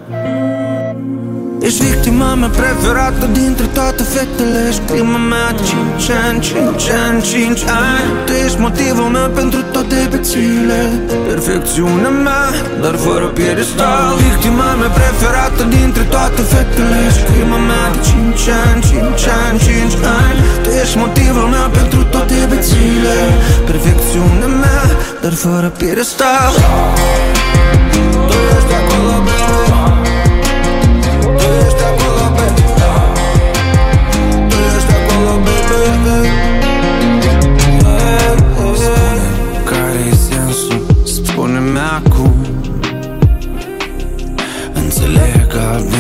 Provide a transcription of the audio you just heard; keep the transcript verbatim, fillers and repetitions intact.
Ești victima mea preferată dintre toate fetele. Ești prima mea de cinci ani, cinci ani, cinci ani. Tu ești motivul meu pentru toate bețile. Perfecțiunea mea, dar fără piedestal. Victima mea preferată dintre toate fetele. Ești prima mea de cinci ani, cinci ani, cinci ani. Tu ești motivul meu pentru toate bețile. Perfecțiunea mea, dar fără piedestal. Tu ești acolo.